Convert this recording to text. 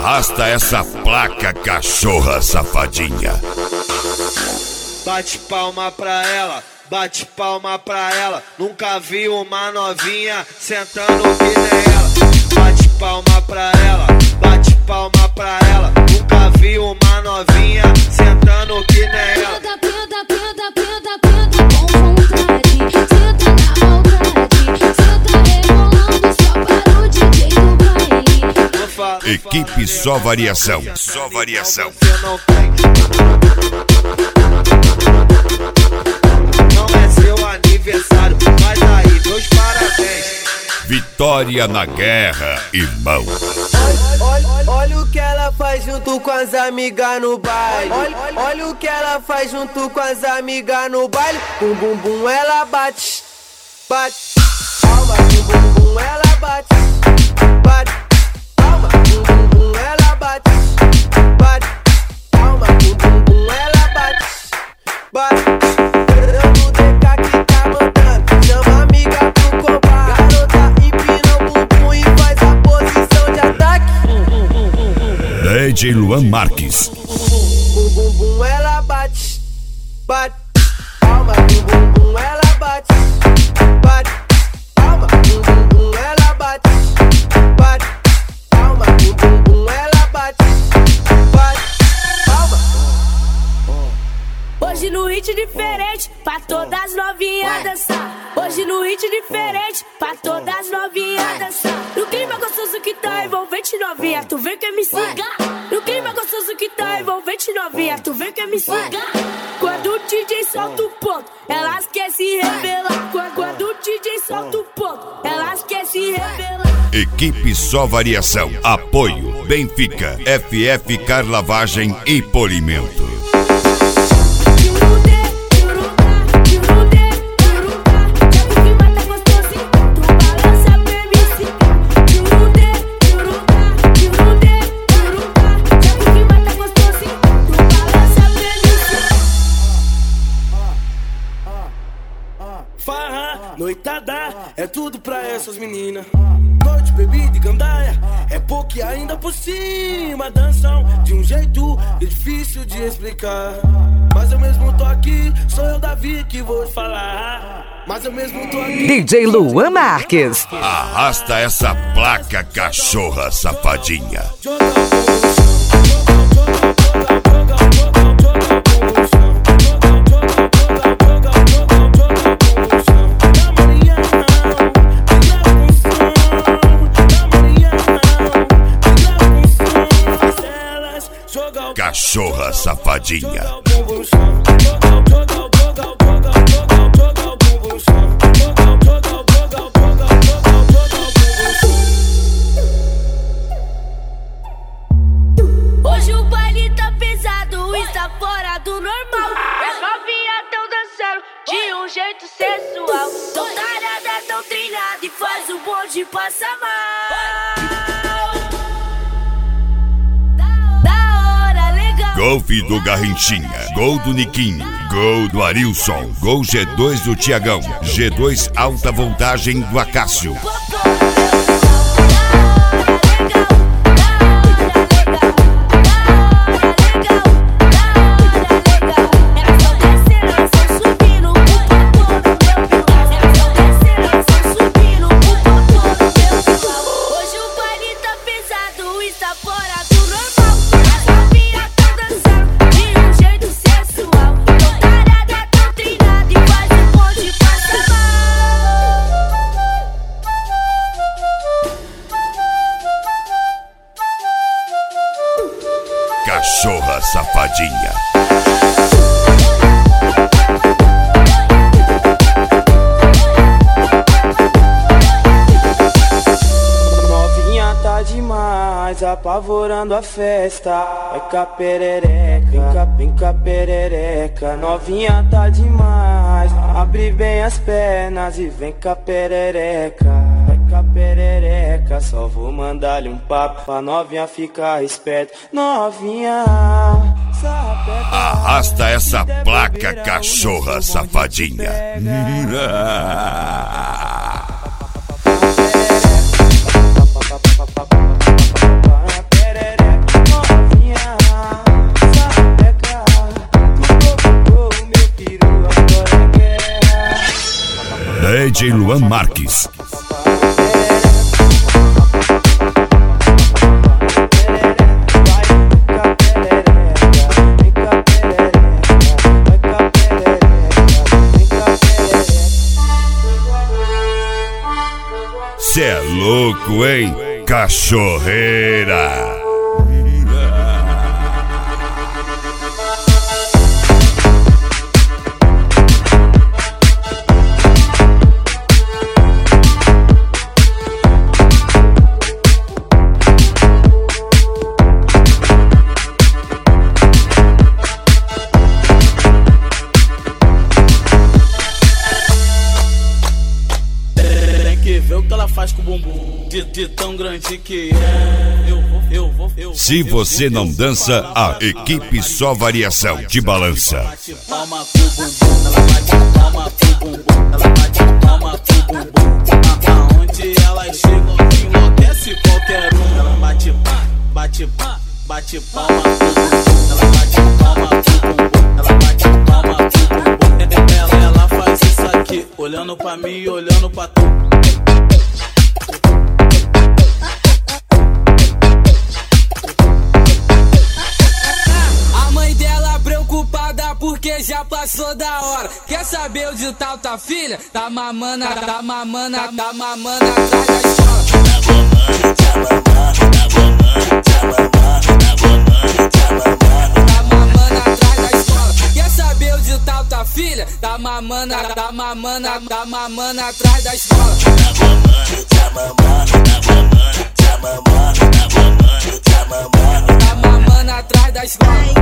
Arrasta essa placa, cachorra safadinha. Bate palma pra ela, bate palma pra ela. Nunca vi uma novinha sentando que nem ela. Bate palma pra ela, bate palma pra ela. Nunca vi uma novinha sentando que nem ela. Penda, penda, penda, penda com vontade. Senta na maldade, senta rebolando só para o DJ do baile. Equipe Só Variação, Só Variação. Não é seu aniversário, mas aí meus parabéns. Vitória na guerra, irmão. Olha o que ela faz junto com as amigas no baile. Olha o que ela faz junto com as amigas no baile. Bum bum bum ela bate, bate. Palma, bum bum bum ela bate, bate. Palma, bum bum bum ela bate, bate. Palma, bum bum bum ela bate, bate. Dando DK que tá mandando, chama a amiga pro combate. Garota empina o bumbum e faz a posição de ataque. DJ Luan Marques. Bum bum bum ela bate, bate. Palma, bum bum bum ela bate, bate. Palma, bum bum bum ela bate, bate. Palma, bum bum bum ela bate, bate. Palma. Hoje no hit diferente, pra todas as novinhas dançar. Hoje no hit diferente, pra todas as novinhas dançar. No clima gostoso que tá envolvente novinha, tu vem que me siga. No clima gostoso que tá envolvente novinha, tu vem que me siga. Quando o DJ solta o ponto, elas querem se revelar. Quando o DJ solta o ponto, elas querem se revelar. Equipe Só Variação. Apoio Benfica, FF Carlavagem e Polimento. Farra, noitada, é tudo pra essas meninas. Noite, bebida e gandaia, é pouco e ainda por cima. Dançam de um jeito difícil de explicar. Mas eu mesmo tô aqui, sou eu, Davi, que vou falar. Mas eu mesmo tô aqui. DJ Luan Marques. Arrasta essa placa, cachorra safadinha. Cachorra safadinha. Hoje o baile tá pesado, está fora do normal. As novinhas tão dançando de um jeito sensual. Tão tarada, tão treinada e faz o bonde passar mal. Golf do Garrinchinha, gol do Niquinho, gol do Arilson, gol G2 do Tiagão, G2 alta voltagem do Acácio. Hoje o baile tá pesado, está fora do normal. As novinhas tão dançando de um jeito sensual. Tão tarada, tão treinada e faz o bonde passar mal. Cachorra safadinha. Novinha tá demais, apavorando a festa. Vai cá perereca, vem cá perereca. Novinha tá demais, abre bem as pernas e vem cá perereca. Vai cá perereca, só vou mandar-lhe um papo pra novinha ficar esperta. Novinha, sapeca. Arrasta essa placa, cachorra safadinha. Perereca. DJ Luan Marques. Cê é louco, hein? Cachorreira. Vê o que ela faz com o bumbum de tão grande que é. Se você não dança, a equipe Só Variação te balança. Bate palma com o bumbum, ela bate palma com o bumbum, ela bate palma com o bumbum. Aonde ela chega, enlouquece qualquer um. Ela bate palma com o bumbum, ela bate palma com o bumbum, ela bate palma com o bumbum. Ela faz isso aqui, olhando pra mim e olhando pra tu. Porque já passou da hora. Quer saber onde tá tua filha? Tá mamando atrás da escola. Tá mamando atrás da escola. Quer saber onde tá tua filha? Tá mamando atrás da escola. Tá mamando atrás da escola.